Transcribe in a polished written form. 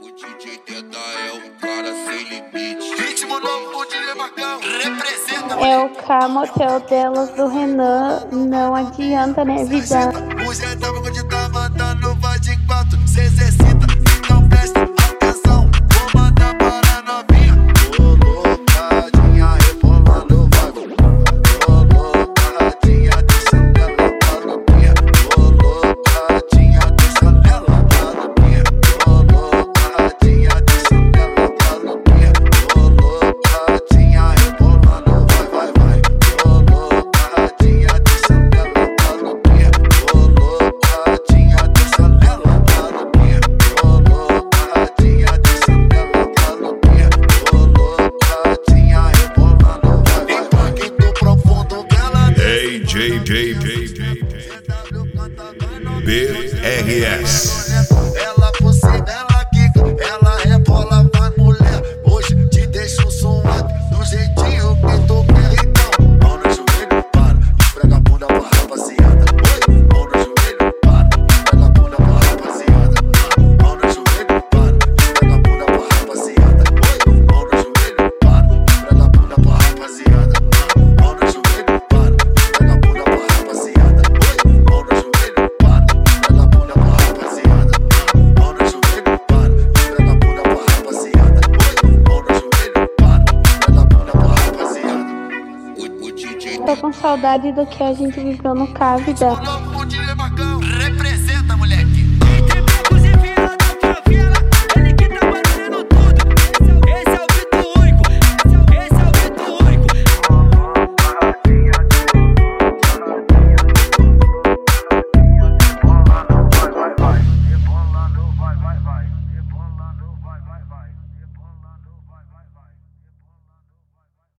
O DJ Teta é um cara sem limite. Ritmo novo, o DJ Marcão representa. É o K-Motel delas do Renan, não adianta, né, vida? O Zé tava onde tá mandando, vai de 4, cê exercita, então presta atenção. Vou mandar para a novinha. Colocadinha, rebolando, vai. Colocadinha, deixando ela maluquinha. Colocadinha, deixando ela maluquinha. Colocadinha, deixando ela maluquinha. Colocadinha, rebolando, vai, vai, vai. Colocadinha, deixando ela maluquinha. Colocadinha, deixando ela maluquinha. Colocadinha, deixando ela maluquinha. Colocadinha, rebolando, vai, vai, vai. Impacto profundo que ela Ei, BRS. ela por cima, ela quica, ela rebola, vai mulher. Hoje te deixo suave, do jeitinho que tu quer. Então, mão no joelho, para, esfrega a bunda pra rapaziada. Oi, mão no joelho, para, esfrega a bunda pra rapaziada. Mão no joelho, para, esfrega a bunda pra rapaziada. Oi, mão no joelho, para, esfrega a bunda pra rapaziada. Mão no joelho, para, esfrega a bunda pra rapaziada. Oi, mão no joelho, para, esfrega a bunda pra rapaziada. Mão no joelho, para, esfrega a bunda pra rapaziada. Oi, mão no joelho, para, esfrega a bunda pra rapaziada. O DJ Tô com saudade do que a gente viveu no K, vida.